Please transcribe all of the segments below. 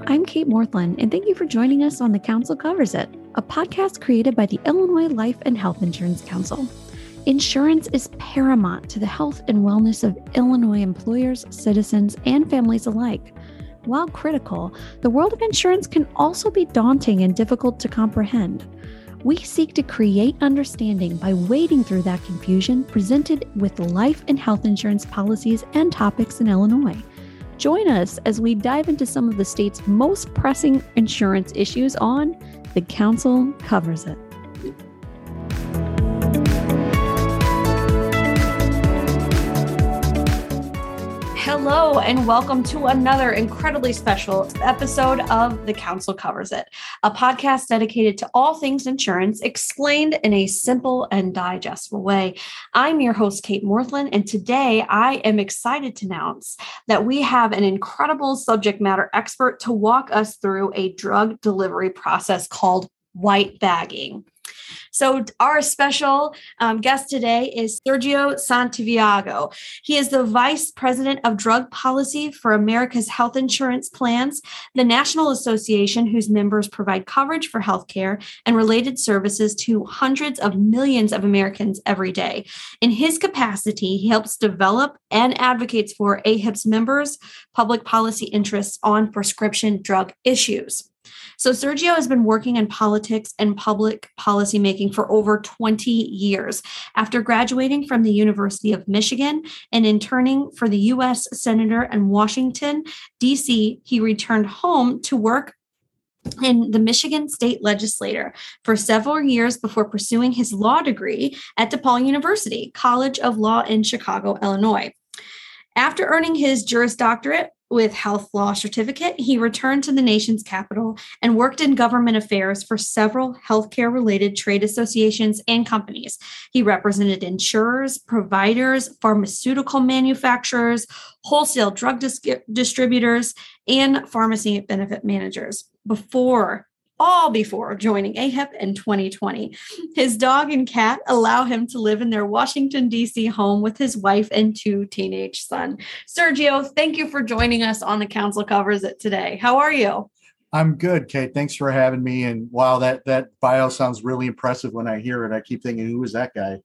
I'm Kate Morthland, and thank you for joining us on The Council Covers It, a podcast created by the Illinois Life and Health Insurance Council. Insurance is paramount to the health and wellness of Illinois employers, citizens, and families alike. While critical, the world of insurance can also be daunting and difficult to comprehend. We seek to create understanding by wading through that confusion presented with life and health insurance policies and topics in Illinois. Join us as we dive into some of the state's most pressing insurance issues on The Council Covers It. Hello, and welcome to another incredibly special episode of The Council Covers It, a podcast dedicated to all things insurance, explained in a simple and digestible way. I'm your host, Kate Morthland, and today I am excited to announce that we have an incredible subject matter expert to walk us through a drug delivery process called white bagging. So our special guest today is Sergio Santiago. He is the Vice President of Drug Policy for America's Health Insurance Plans, the national association whose members provide coverage for healthcare and related services to hundreds of millions of Americans every day. In his capacity, he helps develop and advocates for AHIP's members' public policy interests on prescription drug issues. So Sergio has been working in politics and public policy making for over 20 years. After graduating from the University of Michigan and interning for the U.S. Senator in Washington, D.C., he returned home to work in the Michigan State Legislature for several years before pursuing his law degree at DePaul University, College of Law in Chicago, Illinois. After earning his Juris Doctorate with Health Law Certificate, he returned to the nation's capital and worked in government affairs for several healthcare-related trade associations and companies. He represented insurers, providers, pharmaceutical manufacturers, wholesale drug distributors, and pharmacy benefit managers before joining AHIP in 2020. His dog and cat allow him to live in their Washington, D.C. home with his wife and two teenage sons. Sergio, thank you for joining us on The Council Covers It today. How are you? I'm good, Kate. Thanks for having me. And wow, that bio sounds really impressive when I hear it. I keep thinking, who is that guy?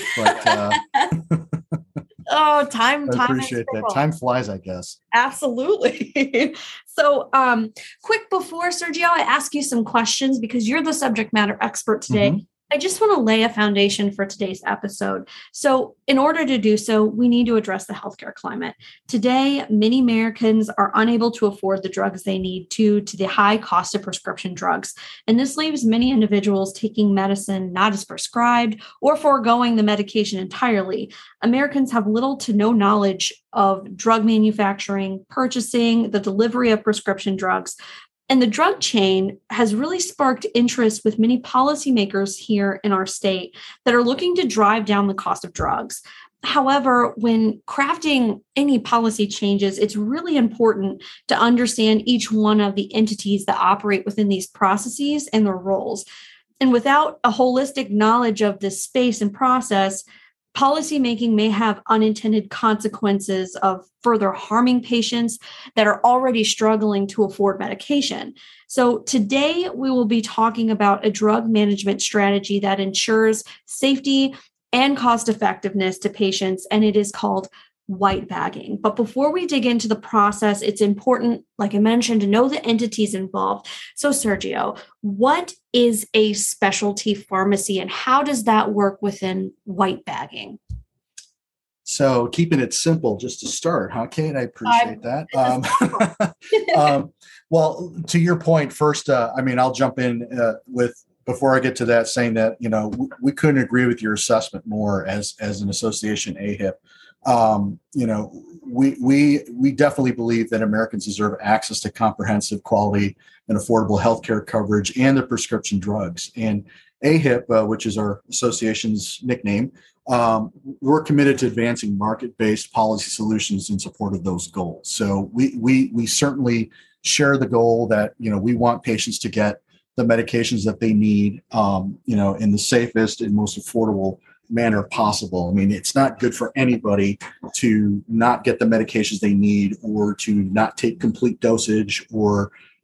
But time. I appreciate that. Time flies, I guess. Absolutely. So quick before, Sergio, I ask you some questions because you're the subject matter expert today. Mm-hmm. I just want to lay a foundation for today's episode. So in order to do so, we need to address the healthcare climate. Today, many Americans are unable to afford the drugs they need due to the high cost of prescription drugs. And this leaves many individuals taking medicine not as prescribed or foregoing the medication entirely. Americans have little to no knowledge of drug manufacturing, purchasing, the delivery of prescription drugs. And the drug chain has really sparked interest with many policymakers here in our state that are looking to drive down the cost of drugs. However, when crafting any policy changes, it's really important to understand each one of the entities that operate within these processes and their roles. And without a holistic knowledge of this space and process, policymaking may have unintended consequences of further harming patients that are already struggling to afford medication. So today we will be talking about a drug management strategy that ensures safety and cost effectiveness to patients, and it is called white bagging. But before we dig into the process, it's important, like I mentioned, to know the entities involved. So Sergio, what is a specialty pharmacy and how does that work within white bagging? So keeping it simple just to start, huh, Kate? I appreciate that. Well, to your point, first, I'll jump in before I get to that, saying that, we couldn't agree with your assessment more as an association, AHIP. We definitely believe that Americans deserve access to comprehensive, quality, and affordable healthcare coverage and their prescription drugs. And AHIP, which is our association's nickname, we're committed to advancing market-based policy solutions in support of those goals. So we certainly share the goal that, we want patients to get the medications that they need, in the safest and most affordable manner possible. I mean, it's not good for anybody to not get the medications they need or to not take complete dosage or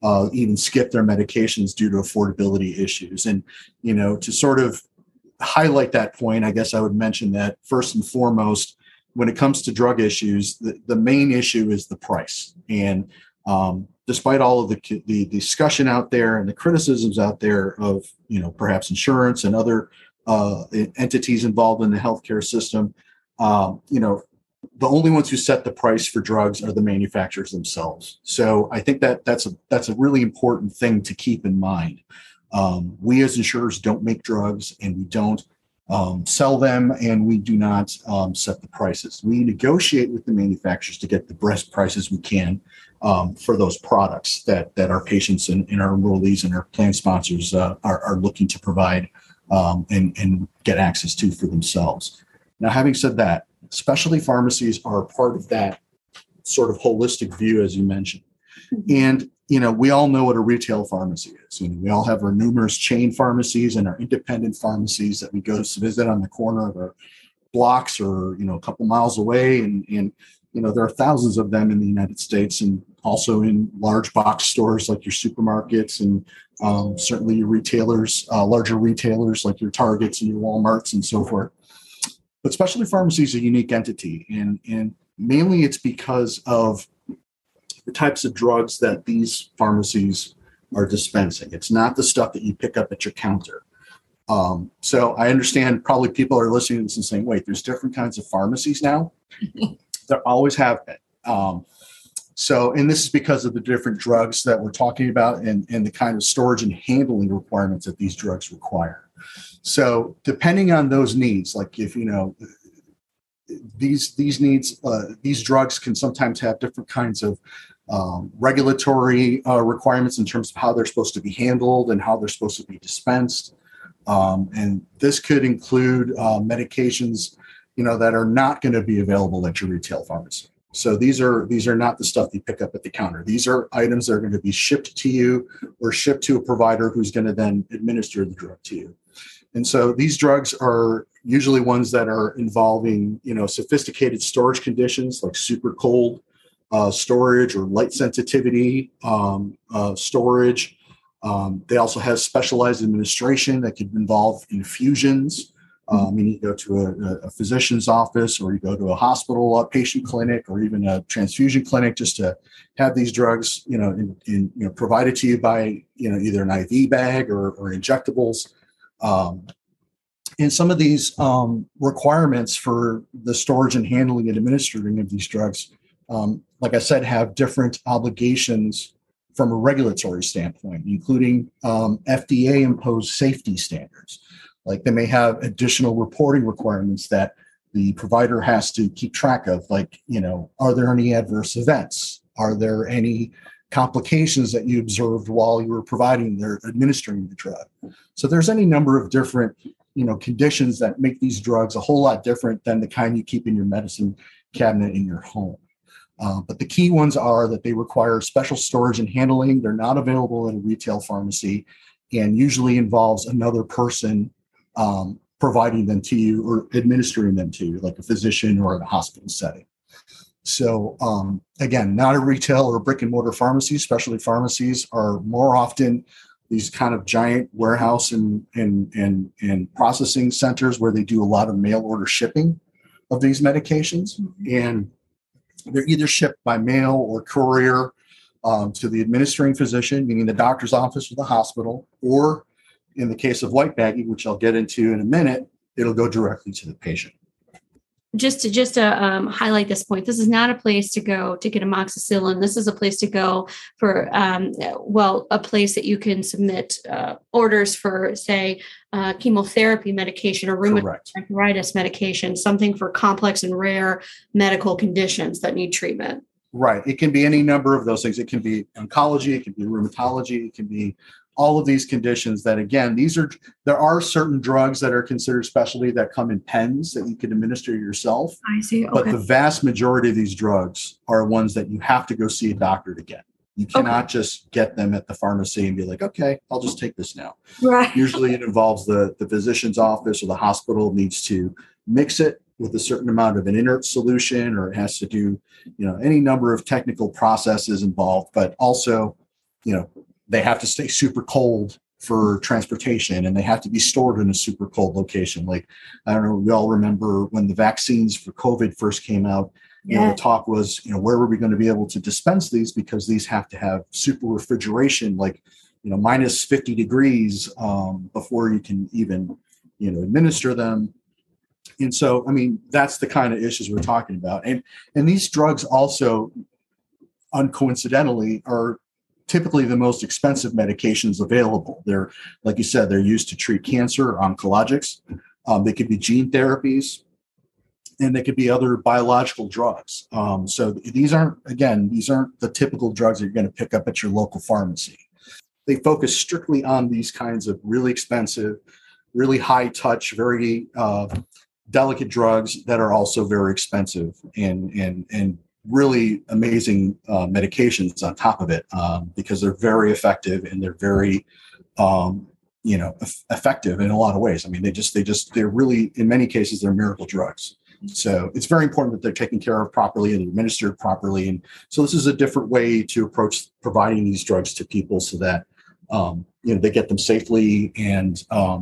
even skip their medications due to affordability issues. And, to sort of highlight that point, I guess I would mention that first and foremost, when it comes to drug issues, the main issue is the price. And despite all of the discussion out there and the criticisms out there of, perhaps insurance and other entities involved in the healthcare system, the only ones who set the price for drugs are the manufacturers themselves. So I think that's a really important thing to keep in mind. We as insurers don't make drugs, and we don't sell them, and we do not set the prices. We negotiate with the manufacturers to get the best prices we can for those products that our patients and our enrollees and our plan sponsors are looking to provide and get access to for themselves. Now, having said that, specialty pharmacies are a part of that sort of holistic view, as you mentioned. And, we all know what a retail pharmacy is. We all have our numerous chain pharmacies and our independent pharmacies that we go to visit on the corner of our blocks or, a couple miles away. And there are thousands of them in the United States, and also in large box stores like your supermarkets and certainly your retailers, larger retailers like your Targets and your Walmarts and so forth. But specialty pharmacy is a unique entity, and mainly it's because of the types of drugs that these pharmacies are dispensing. It's not the stuff that you pick up at your counter. So I understand probably people are listening to this and saying, wait, there's different kinds of pharmacies now? There always have been. And this is because of the different drugs that we're talking about and the kind of storage and handling requirements that these drugs require. So depending on those needs, like if, these needs, these drugs can sometimes have different kinds of regulatory requirements in terms of how they're supposed to be handled and how they're supposed to be dispensed. And this could include medications, that are not going to be available at your retail pharmacy. So these are not the stuff you pick up at the counter. These are items that are going to be shipped to you or shipped to a provider who's going to then administer the drug to you. And so these drugs are usually ones that are involving, sophisticated storage conditions like super cold storage or light sensitivity storage. They also have specialized administration that could involve infusions. You go to a physician's office, or you go to a hospital, a patient clinic, or even a transfusion clinic, just to have these drugs, provided to you by, either an IV bag or injectables. And some of these requirements for the storage and handling and administering of these drugs, like I said, have different obligations from a regulatory standpoint, including FDA-imposed safety standards. Like they may have additional reporting requirements that the provider has to keep track of, like, are there any adverse events? Are there any complications that you observed while you were administering the drug? So there's any number of different, conditions that make these drugs a whole lot different than the kind you keep in your medicine cabinet in your home. But the key ones are that they require special storage and handling. They're not available at a retail pharmacy, and usually involves another person providing them to you or administering them to you, like a physician or in a hospital setting. So again, not a retail or a brick and mortar pharmacy. Specialty pharmacies are more often these kind of giant warehouse and processing centers where they do a lot of mail order shipping of these medications. And they're either shipped by mail or courier to the administering physician, meaning the doctor's office or the hospital, or in the case of white bagging, which I'll get into in a minute, it'll go directly to the patient. Just to highlight this point, this is not a place to go to get amoxicillin. This is a place to go for, a place that you can submit orders for, say, chemotherapy medication or rheumatoid arthritis medication, something for complex and rare medical conditions that need treatment. Right. It can be any number of those things. It can be oncology, it can be rheumatology, it can be all of these conditions that, again, there are certain drugs that are considered specialty that come in pens that you can administer yourself. I see. Okay. But the vast majority of these drugs are ones that you have to go see a doctor to get. You cannot just get them at the pharmacy and be like, okay, I'll just take this now. Right. Usually it involves the physician's office or the hospital needs to mix it with a certain amount of an inert solution, or it has to do, any number of technical processes involved, but also they have to stay super cold for transportation, and they have to be stored in a super cold location. Like, I don't know, we all remember when the vaccines for COVID first came out, the talk was, where were we going to be able to dispense these, because these have to have super refrigeration, like, minus 50 degrees before you can even, administer them. And so, I mean, that's the kind of issues we're talking about. And these drugs also, uncoincidentally, are typically the most expensive medications available. They're, like you said, they're used to treat cancer, oncologics. They could be gene therapies, and they could be other biological drugs. So these aren't the typical drugs that you're going to pick up at your local pharmacy. They focus strictly on these kinds of really expensive, really high touch, very delicate drugs that are also very expensive, and really amazing medications on top of it, because they're very effective, and they're very effective in a lot of ways. I mean, they're really, in many cases, they're miracle drugs. So it's very important that they're taken care of properly and administered properly. And so this is a different way to approach providing these drugs to people, so that they get them safely, and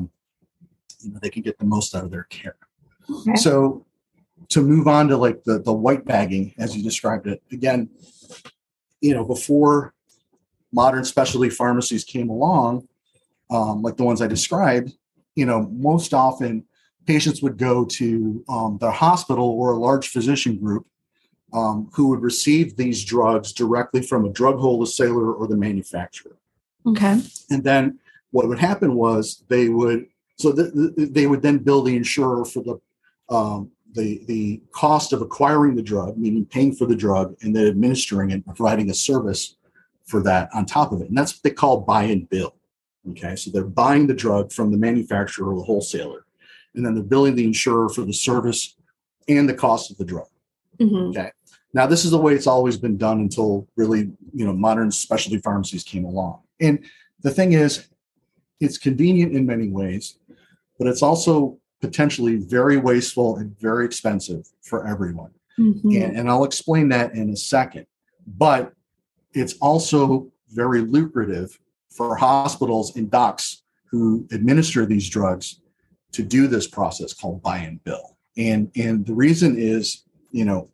they can get the most out of their care. Okay. So to move on to like the white bagging, as you described it, again, before modern specialty pharmacies came along, like the ones I described, most often patients would go to the hospital or a large physician group who would receive these drugs directly from a drug wholesaler or the manufacturer. Okay. And then what would happen was they would then bill the insurer for the cost of acquiring the drug, meaning paying for the drug, and then administering it, providing a service for that on top of it. And that's what they call buy and bill. Okay. So they're buying the drug from the manufacturer or the wholesaler, and then they're billing the insurer for the service and the cost of the drug. Mm-hmm. Okay. Now, this is the way it's always been done until really, modern specialty pharmacies came along. And the thing is, it's convenient in many ways, but it's also potentially very wasteful and very expensive for everyone. Mm-hmm. And I'll explain that in a second. But it's also very lucrative for hospitals and docs who administer these drugs to do this process called buy and bill. And the reason is, in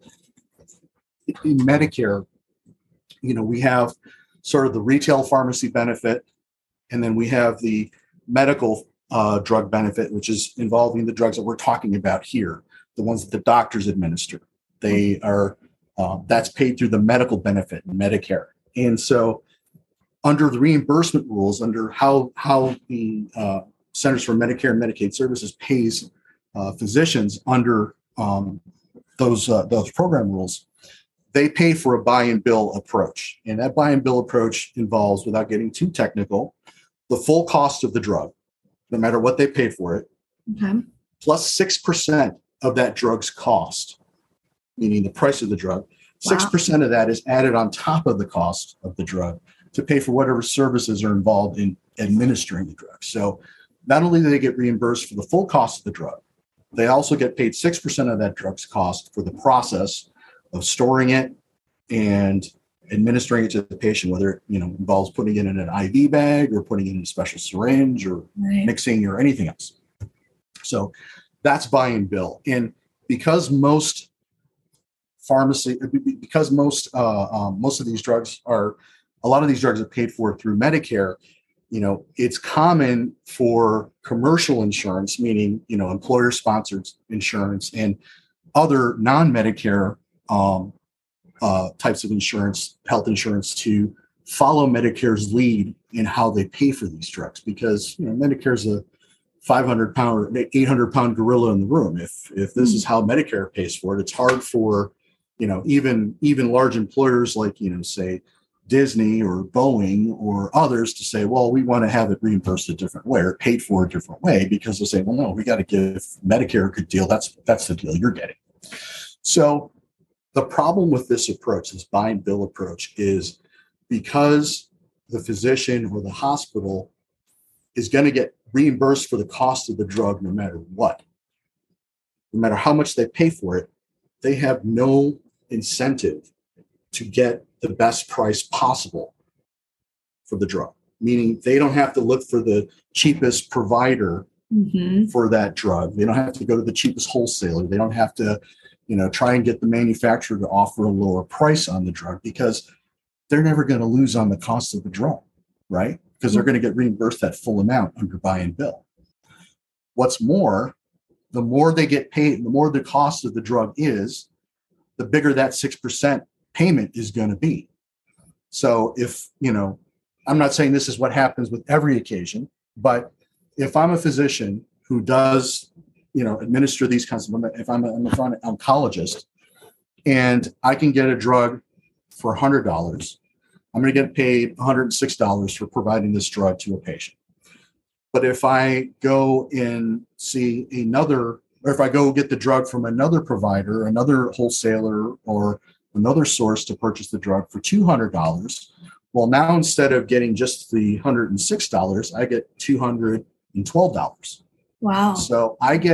Medicare, we have sort of the retail pharmacy benefit, and then we have the medical drug benefit, which is involving the drugs that we're talking about here, the ones that the doctors administer. They are that's paid through the medical benefit in Medicare. And so under the reimbursement rules, under how the Centers for Medicare and Medicaid Services pays physicians under those program rules, they pay for a buy and bill approach. And that buy and bill approach involves, without getting too technical, the full cost of the drug, no matter what they pay for it, okay, plus 6% of that drug's cost, meaning the price of the drug. 6% of that is added on top of the cost of the drug to pay for whatever services are involved in administering the drug. So not only do they get reimbursed for the full cost of the drug, they also get paid 6% of that drug's cost for the process of storing it and administering it to the patient, whether it involves putting it in an IV bag or putting it in a special syringe or mixing or anything else. So that's buy and bill. And because most most of these drugs are, a lot of these drugs are paid for through Medicare, it's common for commercial insurance, meaning, employer-sponsored insurance and other non-Medicare types of insurance, health insurance, to follow Medicare's lead in how they pay for these drugs, because Medicare's a 500-pound, 800-pound gorilla in the room. If this is how Medicare pays for it, it's hard for even large employers like say Disney or Boeing or others to say, well, we want to have it reimbursed a different way or paid for a different way, because they'll say, well, no, we got to give Medicare a good deal. That's the deal you're getting. So the problem with this approach, this buy and bill approach, is because the physician or the hospital is going to get reimbursed for the cost of the drug no matter what, no matter how much they pay for it, they have no incentive to get the best price possible for the drug, meaning they don't have to look for the cheapest provider for that drug. They don't have to go to the cheapest wholesaler. They don't have to, try and get the manufacturer to offer a lower price on the drug, because they're never going to lose on the cost of the drug, right? Because they're going to get reimbursed that full amount under buy and bill. What's more, the more they get paid, the more the cost of the drug is, the bigger that 6% payment is going to be. So if, I'm not saying this is what happens with every occasion, but if I'm a physician who does, administer these kinds of, if I'm an oncologist and I can get a drug for $100, I'm going to get paid $106 for providing this drug to a patient. But if I go and see or if I go get the drug from another provider, another wholesaler, or another source to purchase the drug for $200, well, now instead of getting just the $106, I get $212. Wow. So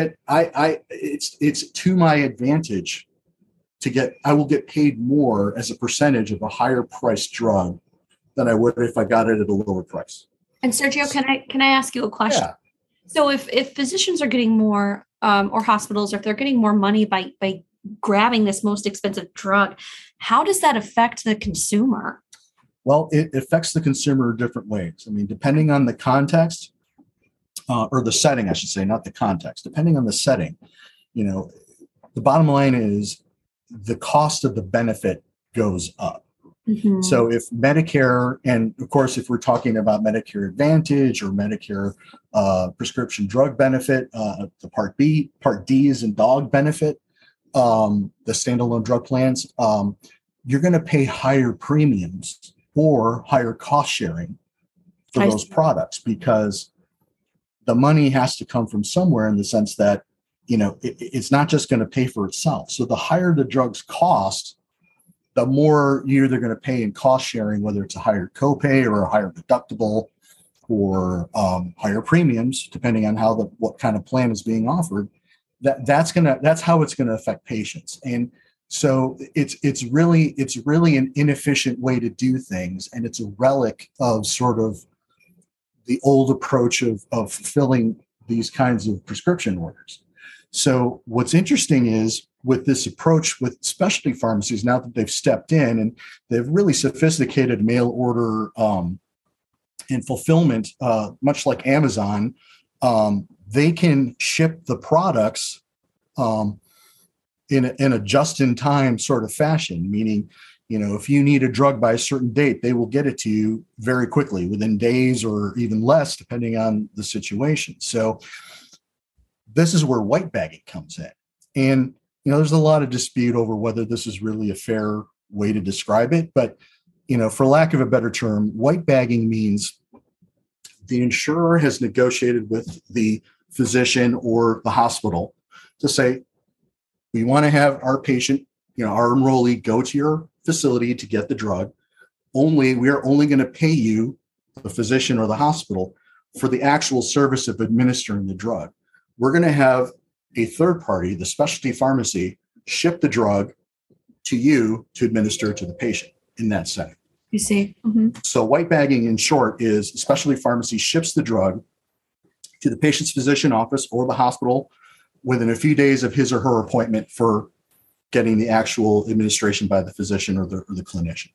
it's to my advantage I will get paid more as a percentage of a higher priced drug than I would if I got it at a lower price. And Sergio, can I ask you a question? Yeah. So if physicians are getting more, or hospitals, or if they're getting more money by grabbing this most expensive drug, how does that affect the consumer? Well, it affects the consumer different ways. I mean, depending on the context, or the setting, I should say, not the context. Depending on the setting, the bottom line is the cost of the benefit goes up. Mm-hmm. So if Medicare, and of course, if we're talking about Medicare Advantage or Medicare prescription drug benefit, the Part B, Part D is and dog benefit, the standalone drug plans, you're going to pay higher premiums or higher cost sharing for those products, because the money has to come from somewhere, in the sense that, it's not just going to pay for itself. So the higher the drugs cost, the more you're either going to pay in cost sharing, whether it's a higher copay or a higher deductible or higher premiums, depending on what kind of plan is being offered. That's how it's going to affect patients. And so it's really an inefficient way to do things, and it's a relic of sort of the old approach of fulfilling these kinds of prescription orders. So what's interesting is, with this approach with specialty pharmacies, now that they've stepped in and they've really sophisticated mail order and fulfillment, much like Amazon, they can ship the products in a just-in-time sort of fashion, meaning, if you need a drug by a certain date, they will get it to you very quickly, within days or even less, depending on the situation. So this is where white bagging comes in. And, there's a lot of dispute over whether this is really a fair way to describe it. But, for lack of a better term, white bagging means the insurer has negotiated with the physician or the hospital to say, we want to have our patient, our enrollee, go to your facility to get the drug. We are only going to pay you, the physician or the hospital, for the actual service of administering the drug. We're going to have a third party, the specialty pharmacy, ship the drug to you to administer to the patient in that setting. You see. Mm-hmm. So white bagging, in short, is a specialty pharmacy ships the drug to the patient's physician office or the hospital within a few days of his or her appointment for getting the actual administration by the physician or the clinician.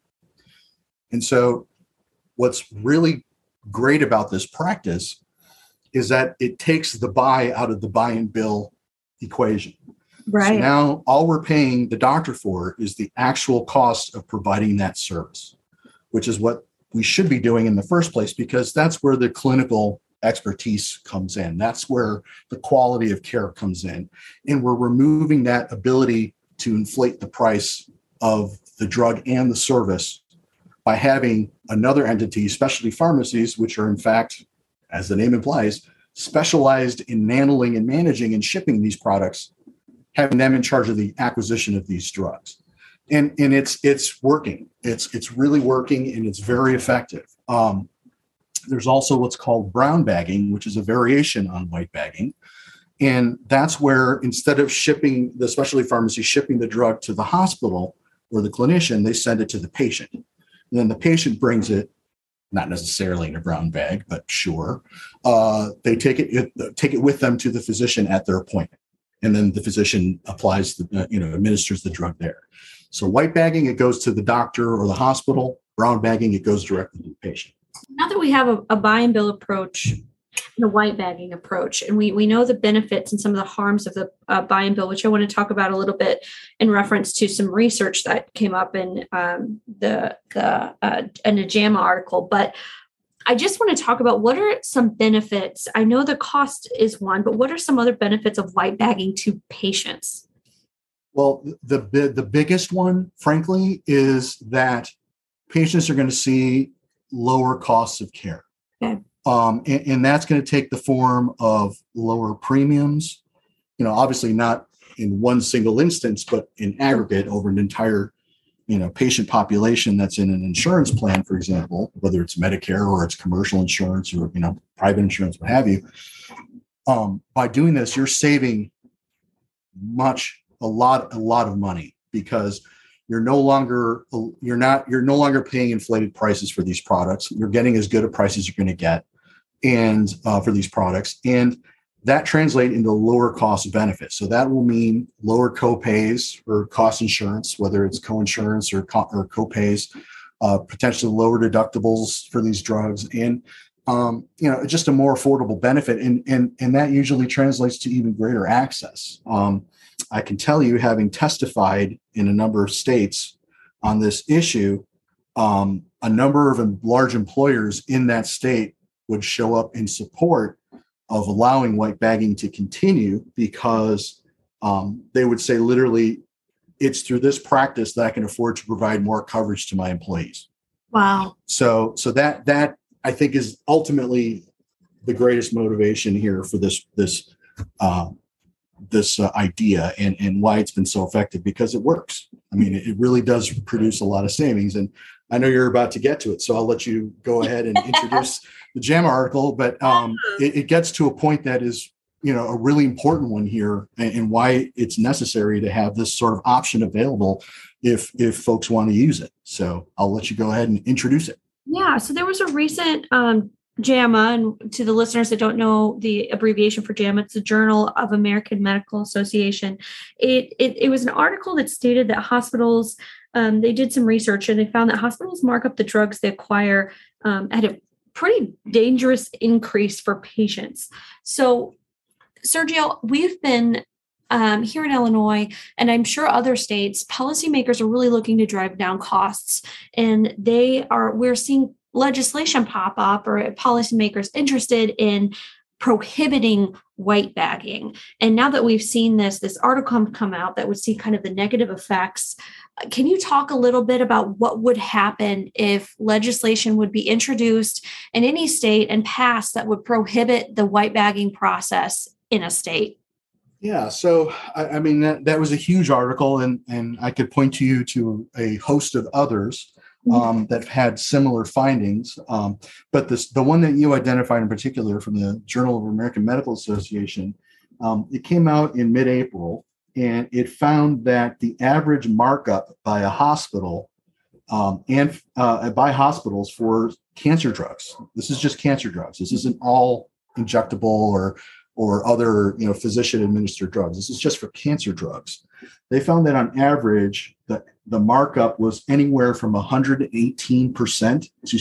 And so what's really great about this practice is that it takes the buy out of the buy and bill equation. Right. So now all we're paying the doctor for is the actual cost of providing that service, which is what we should be doing in the first place, because that's where the clinical expertise comes in. That's where the quality of care comes in. And we're removing that ability to inflate the price of the drug and the service by having another entity, specialty pharmacies, which are in fact, as the name implies, specialized in handling and managing and shipping these products, having them in charge of the acquisition of these drugs. And it's working. It's really working, and it's very effective. There's also what's called brown bagging, which is a variation on white bagging. And that's where, instead of shipping, the specialty pharmacy shipping the drug to the hospital or the clinician, they send it to the patient. And then the patient brings it not necessarily in a brown bag, but sure. They take it with them to the physician at their appointment, and then the physician administers the drug there. So white bagging, it goes to the doctor or the hospital. Brown bagging, it goes directly to the patient. Now that we have a buy and bill approach, the white bagging approach, and we know the benefits and some of the harms of the buy and bill, which I want to talk about a little bit in reference to some research that came up in the JAMA article. But I just want to talk about what are some benefits. I know the cost is one, but what are some other benefits of white bagging to patients? Well, the biggest one, frankly, is that patients are going to see lower costs of care. Okay. And that's going to take the form of lower premiums, obviously not in one single instance, but in aggregate over an entire, patient population that's in an insurance plan, for example, whether it's Medicare or it's commercial insurance or, private insurance, what have you. By doing this, you're saving a lot of money, because you're no longer paying inflated prices for these products. You're getting as good a price as you're going to get, and for these products, and that translates into lower cost benefits. So that will mean lower co-pays or cost insurance, whether it's co-insurance or co-pays, potentially lower deductibles for these drugs, and just a more affordable benefit, and that usually translates to even greater access. I can tell you, having testified in a number of states on this issue, a number of large employers in that state would show up in support of allowing white bagging to continue, because they would say, literally, it's through this practice that I can afford to provide more coverage to my employees. Wow. So that I think is ultimately the greatest motivation here for this idea, and why it's been so effective, because it works. I mean, it really does produce a lot of savings. And I know you're about to get to it, so I'll let you go ahead and introduce the JAMA article. But it gets to a point that is, a really important one here, and why it's necessary to have this sort of option available if folks want to use it. So I'll let you go ahead and introduce it. Yeah. So there was a recent JAMA, and to the listeners that don't know the abbreviation for JAMA, it's the Journal of American Medical Association. It was an article that stated that hospitals, they did some research, and they found that hospitals mark up the drugs they acquire at a pretty dangerous increase for patients. So, Sergio, we've been here in Illinois, and I'm sure other states, policymakers are really looking to drive down costs, and we're seeing legislation pop up, or policymakers interested in prohibiting white bagging. And now that we've seen this article come out that would see kind of the negative effects, can you talk a little bit about what would happen if legislation would be introduced in any state and passed that would prohibit the white bagging process in a state? Yeah, so I mean, that was a huge article, and I could point you to a host of others that had similar findings. But the one that you identified in particular from the Journal of American Medical Association, it came out in mid-April, and it found that the average markup by a hospital and by hospitals for cancer drugs, this is just cancer drugs. This isn't all injectable or other physician administered drugs. This is just for cancer drugs. They found that on average, the markup was anywhere from 118% to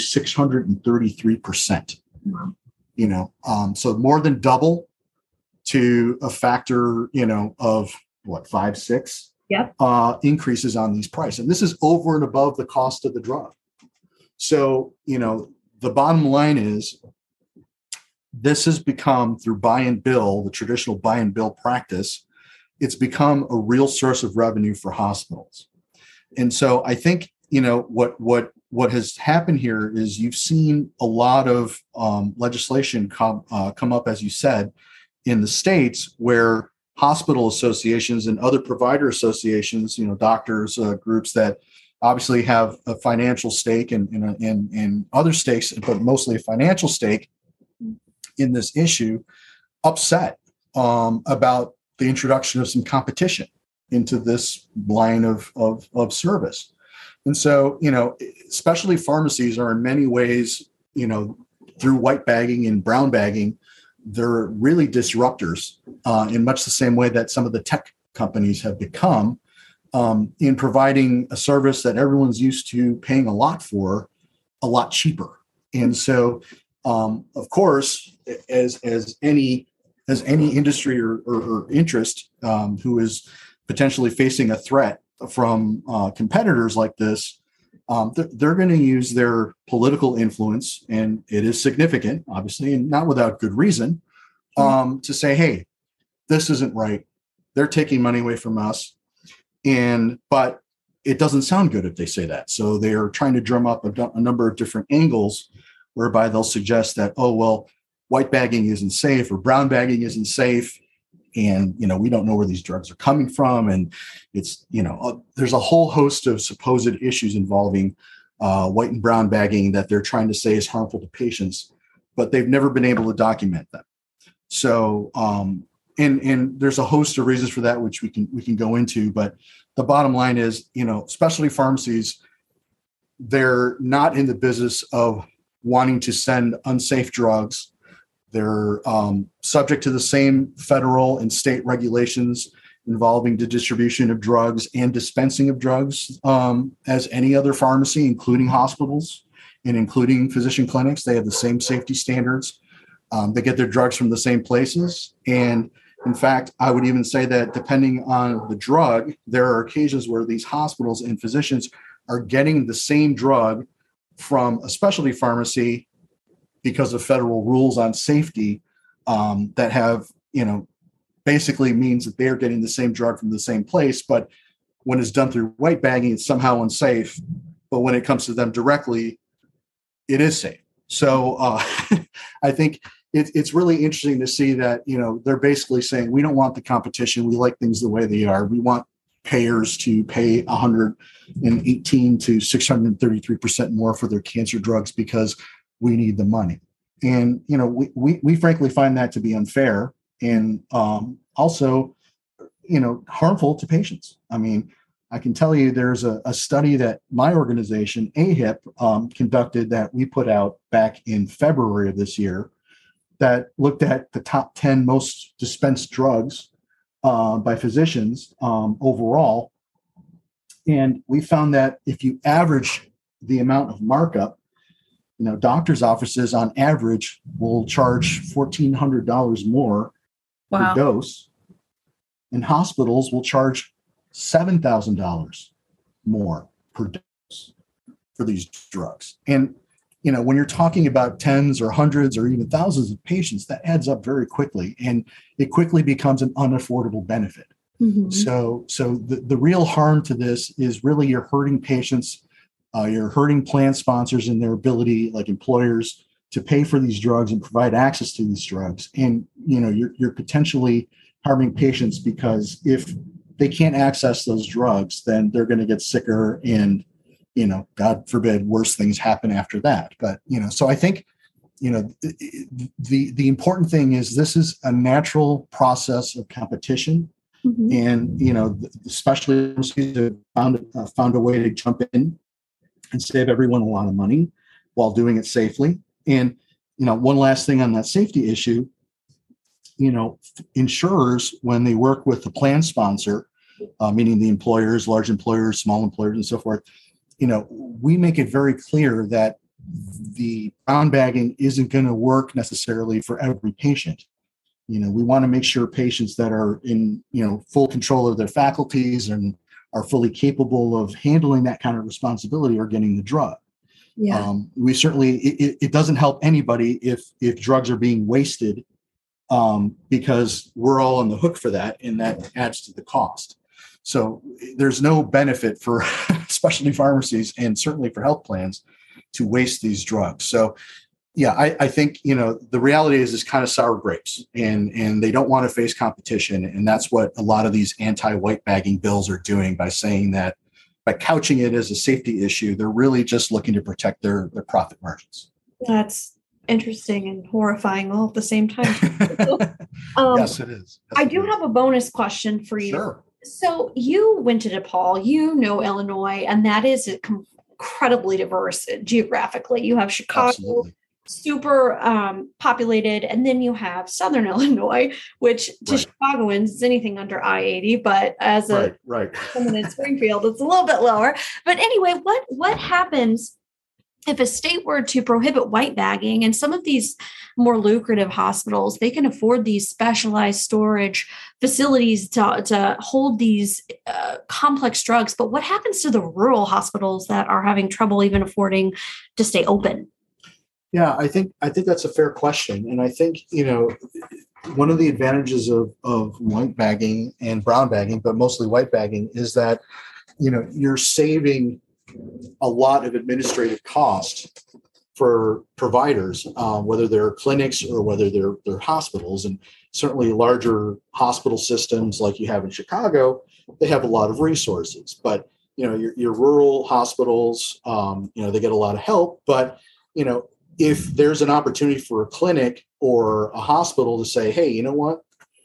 633%. Wow. So more than double to a factor, of what, 5, 6 Yep. Increases on these prices. And this is over and above the cost of the drug. So, the bottom line is, this has become, through buy and bill, the traditional buy and bill practice, it's become a real source of revenue for hospitals. And so I think, what has happened here is you've seen a lot of legislation come up, as you said, in the states, where hospital associations and other provider associations, doctors, groups that obviously have a financial stake and other stakes, but mostly a financial stake in this issue, upset about the introduction of some competition into this line of service. And so, specialty pharmacies are in many ways through white bagging and brown bagging, they're really disruptors in much the same way that some of the tech companies have become in providing a service that everyone's used to paying a lot for, a lot cheaper. And so, of course, as any industry or interest who is potentially facing a threat from competitors like this, they're going to use their political influence, and it is significant, obviously, and not without good reason, to say, hey, this isn't right. They're taking money away from us. But it doesn't sound good if they say that. So they're trying to drum up a number of different angles whereby they'll suggest that, oh, well, white bagging isn't safe or brown bagging isn't safe. And, we don't know where these drugs are coming from. And it's, there's a whole host of supposed issues involving white and brown bagging that they're trying to say is harmful to patients, but they've never been able to document them. So, and there's a host of reasons for that, which we can go into, but the bottom line is, specialty pharmacies, they're not in the business of wanting to send unsafe drugs. They're subject to the same federal and state regulations involving the distribution of drugs and dispensing of drugs as any other pharmacy, including hospitals and including physician clinics. They have the same safety standards. They get their drugs from the same places. And in fact, I would even say that depending on the drug, there are occasions where these hospitals and physicians are getting the same drug from a specialty pharmacy because of federal rules on safety that have, basically means that they're getting the same drug from the same place. But when it's done through white bagging, it's somehow unsafe. But when it comes to them directly, it is safe. So I think it's really interesting to see that, they're basically saying, we don't want the competition. We like things the way they are. We want payers to pay 118 to 633% more for their cancer drugs because we need the money. And, we frankly find that to be unfair and also, harmful to patients. I mean, I can tell you there's a study that my organization, AHIP, conducted that we put out back in February of this year that looked at the top 10 most dispensed drugs by physicians overall. And we found that if you average the amount of markup, doctors' offices on average will charge $1,400 more per dose, and hospitals will charge $7,000 more per dose for these drugs. And, when you're talking about tens or hundreds or even thousands of patients, that adds up very quickly, and it quickly becomes an unaffordable benefit. Mm-hmm. So the real harm to this is really you're hurting patients, you're hurting plan sponsors and their ability, like employers, to pay for these drugs and provide access to these drugs. And, you're potentially harming patients because if they can't access those drugs, then they're going to get sicker and, God forbid, worse things happen after that. But, so I think, the important thing is this is a natural process of competition. Mm-hmm. And, especially found a way to jump in and save everyone a lot of money while doing it safely. And, one last thing on that safety issue, insurers, when they work with the plan sponsor, meaning the employers, large employers, small employers, and so forth, we make it very clear that the brown bagging isn't going to work necessarily for every patient. We want to make sure patients that are in, full control of their faculties and are fully capable of handling that kind of responsibility are getting the drug. Yeah. We certainly, it doesn't help anybody if drugs are being wasted because we're all on the hook for that, and that adds to the cost. So there's no benefit for specialty pharmacies and certainly for health plans to waste these drugs. So yeah, I think, the reality is it's kind of sour grapes, and they don't want to face competition. And that's what a lot of these anti-white bagging bills are doing by saying that by couching it as a safety issue, they're really just looking to protect their profit margins. That's interesting and horrifying all at the same time. Yes, it is. Yes, I do have a bonus question for you. Sure. So you went to DePaul, Illinois, and that is incredibly diverse geographically. You have Chicago, Absolutely. super populated. And then you have Southern Illinois, which to Right. Chicagoans is anything under I-80, but as a Right. someone in Springfield, it's a little bit lower. But anyway, what happens if a state were to prohibit white bagging? And some of these more lucrative hospitals, they can afford these specialized storage facilities to hold these complex drugs. But what happens to the rural hospitals that are having trouble even affording to stay open? Yeah, I think that's a fair question, and I think one of the advantages of white bagging and brown bagging, but mostly white bagging, is that you're saving a lot of administrative cost for providers, whether they're clinics or whether they're hospitals. And certainly larger hospital systems like you have in Chicago, they have a lot of resources. But your rural hospitals, they get a lot of help. But if there's an opportunity for a clinic or a hospital to say, hey, you know what?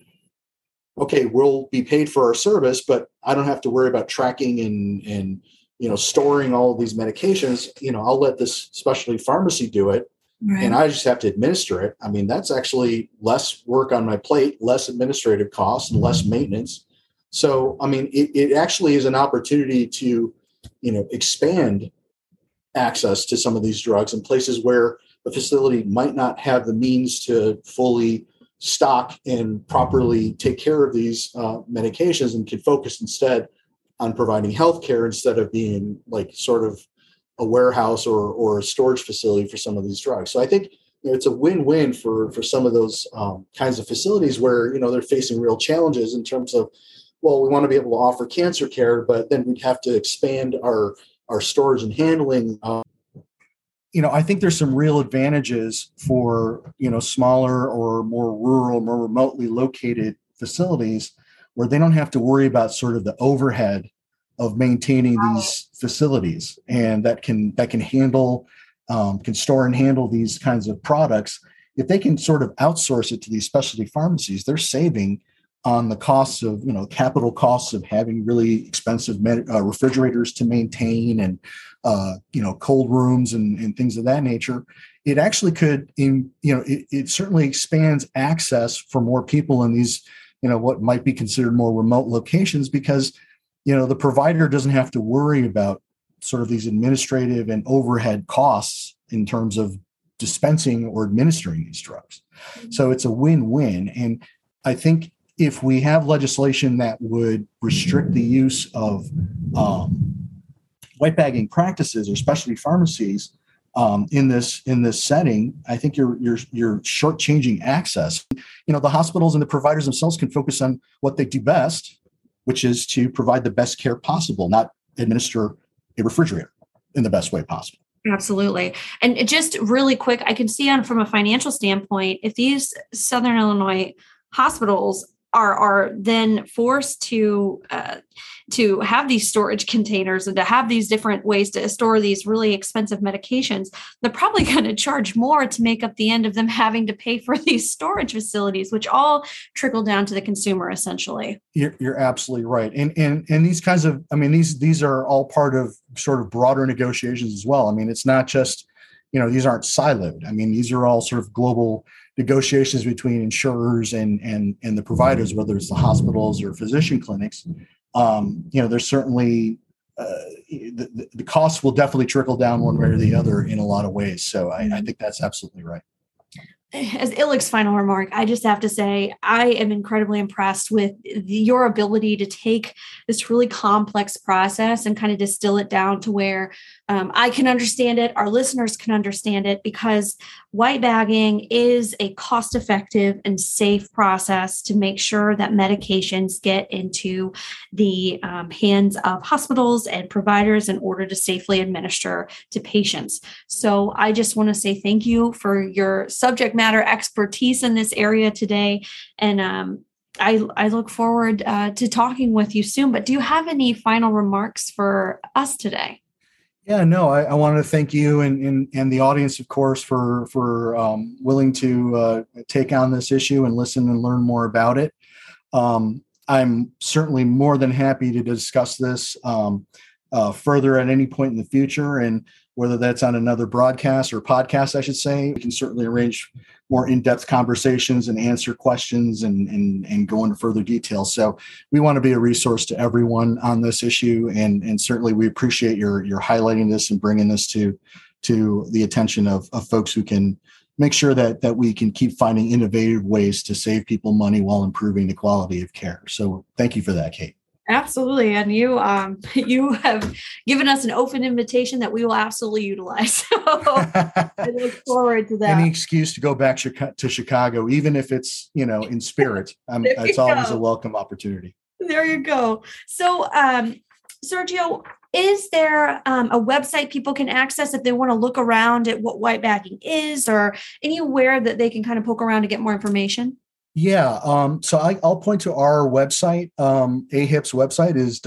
Okay, we'll be paid for our service, but I don't have to worry about tracking and storing all of these medications. I'll let this specialty pharmacy do it, Right. and I just have to administer it. I mean, that's actually less work on my plate, less administrative costs, and less maintenance. So, I mean, it actually is an opportunity to, expand access to some of these drugs in places where a facility might not have the means to fully stock and properly take care of these medications, and can focus instead on providing healthcare instead of being like sort of a warehouse or a storage facility for some of these drugs. So I think it's a win-win for some of those kinds of facilities where they're facing real challenges in terms of, well, we want to be able to offer cancer care, but then we'd have to expand our storage and handling. I think there's some real advantages for smaller or more rural, more remotely located facilities where they don't have to worry about sort of the overhead of maintaining these facilities, and that can handle, can store and handle these kinds of products. If they can sort of outsource it to these specialty pharmacies, they're saving on the costs of, capital costs of having really expensive refrigerators to maintain, and, cold rooms and things of that nature. It actually could, it certainly expands access for more people in these, what might be considered more remote locations, because, the provider doesn't have to worry about sort of these administrative and overhead costs in terms of dispensing or administering these drugs. So it's a win-win. And I think if we have legislation that would restrict the use of white bagging practices or specialty pharmacies in this setting, I think you're shortchanging access. The hospitals and the providers themselves can focus on what they do best, which is to provide the best care possible, not administer a refrigerator in the best way possible. Absolutely. And just really quick, I can see from a financial standpoint, if these Southern Illinois hospitals are then forced to have these storage containers and to have these different ways to store these really expensive medications, they're probably going to charge more to make up the end of them having to pay for these storage facilities, which all trickle down to the consumer essentially. You're absolutely right. And these kinds of, these are all part of sort of broader negotiations as well. It's not just, these aren't siloed. These are all sort of global negotiations between insurers and the providers, whether it's the hospitals or physician clinics. There's certainly the costs will definitely trickle down one way or the other in a lot of ways. So I think that's absolutely right. As Illick's final remark, I just have to say, I am incredibly impressed with your ability to take this really complex process and kind of distill it down to where I can understand it, our listeners can understand it, because white bagging is a cost-effective and safe process to make sure that medications get into the hands of hospitals and providers in order to safely administer to patients. So I just want to say thank you for your subject matter expertise in this area today. And I look forward to talking with you soon. But do you have any final remarks for us today? Yeah, no, I want to thank you and the audience, of course, for willing to take on this issue and listen and learn more about it. I'm certainly more than happy to discuss this further at any point in the future. And whether that's on another broadcast or podcast, I should say. We can certainly arrange more in-depth conversations and answer questions and go into further detail. So we want to be a resource to everyone on this issue. And certainly we appreciate your highlighting this and bringing this to the attention of folks who can make sure that we can keep finding innovative ways to save people money while improving the quality of care. So thank you for that, Kate. Absolutely. And you have given us an open invitation that we will absolutely utilize. So I look forward to that. Any excuse to go back to Chicago, even if it's, in spirit, it's always a welcome opportunity. There you go. So, Sergio, is there a website people can access if they want to look around at what white bagging is, or anywhere that they can kind of poke around to get more information? Yeah. So I'll point to our website. AHIP's website is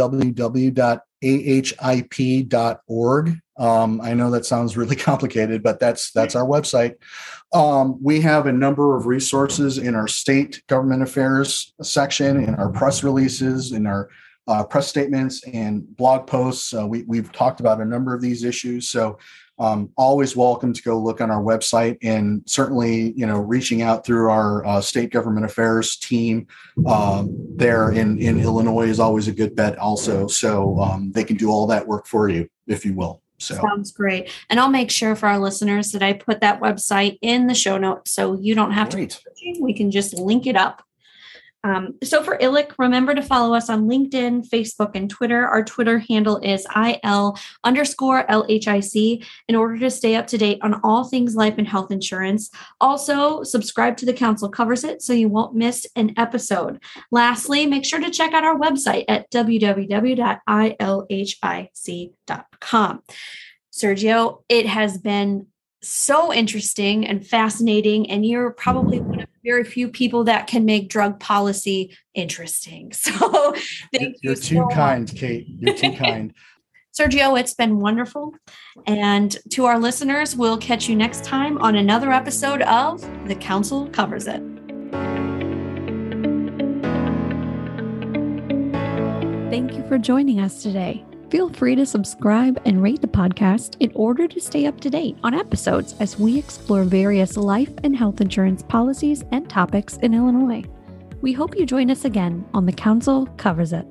www.ahip.org. I know that sounds really complicated, but that's our website. We have a number of resources in our state government affairs section, in our press releases, in our press statements and blog posts. We've talked about a number of these issues. So always welcome to go look on our website, and certainly, reaching out through our state government affairs team there in Illinois is always a good bet also. So they can do all that work for you, if you will. So sounds great. And I'll make sure for our listeners that I put that website in the show notes so you don't have to. We can just link it up. So for ILIC, remember to follow us on LinkedIn, Facebook, and Twitter. Our Twitter handle is IL_LHIC in order to stay up to date on all things life and health insurance. Also, subscribe to The Council Covers It so you won't miss an episode. Lastly, make sure to check out our website at www.ilhic.com. Sergio, it has been so interesting and fascinating, and you're probably one of very few people that can make drug policy interesting. So you're too kind, Kate. You're too kind. Sergio, it's been wonderful. And to our listeners, we'll catch you next time on another episode of The Council Covers It. Thank you for joining us today. Feel free to subscribe and rate the podcast in order to stay up to date on episodes as we explore various life and health insurance policies and topics in Illinois. We hope you join us again on The Council Covers It.